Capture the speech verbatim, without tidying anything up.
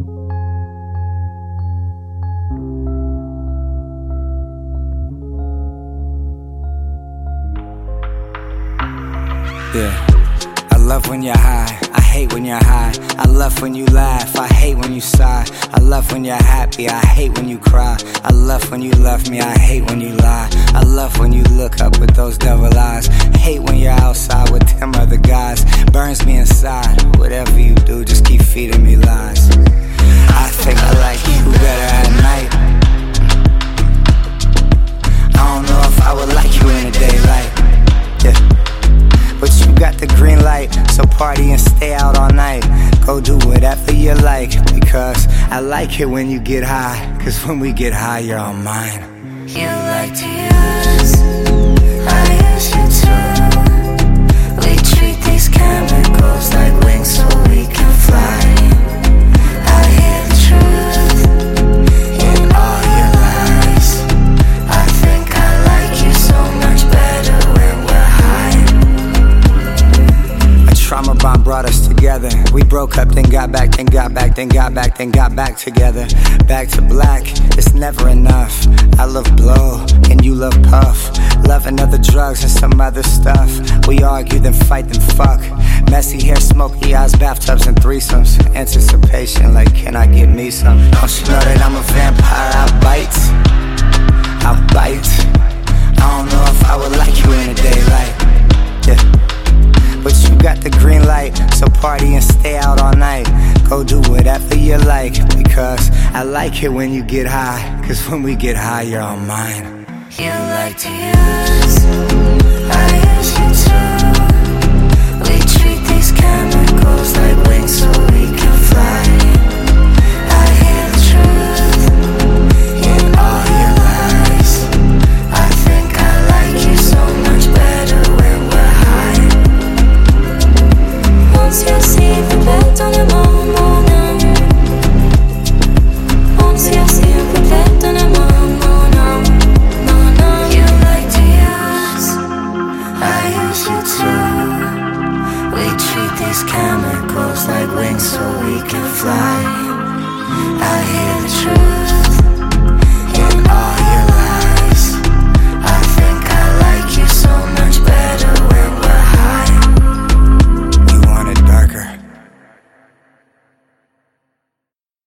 Yeah, I love when you're high, I hate when you're high. I love when you laugh, I hate when you sigh. I love when you're happy, I hate when you cry. I love when you love me, I hate when you lie. I love when you look up with those devil eyes. Hate when you're outside with them other guys. Burns me inside, whatever you do, just keep feeding me lies. I think I like you better at night. I don't know if I would like you in the daylight. Yeah, but you got the green light, so party and stay out all night. Go do whatever you like, because I like it when you get high. Cause when we get high, you're all mine. You like to use, I use you too. We treat these chemicals like wings so we can fly. I hear the truth in all your lies. I think I like you so much better when we're high. A trauma bond brought us together. We broke up, then got back, then got back, then got back, then got back together. Back to black, it's never enough. I love blow, and you love puff. Loving other drugs and some other stuff. We argue, then fight, then fuck. Messy hair, smoky eyes, bathtubs and threesomes. Anticipation, like can I get me some? Don't you know that I'm a vampire? I'll bite, I'll bite. I don't know if I would like you in the daylight. Yeah, but you got the green light, so party and stay out all night. Go do whatever you like, because I like it when you get high. Cause when we get high, you're all mine. You like to use, I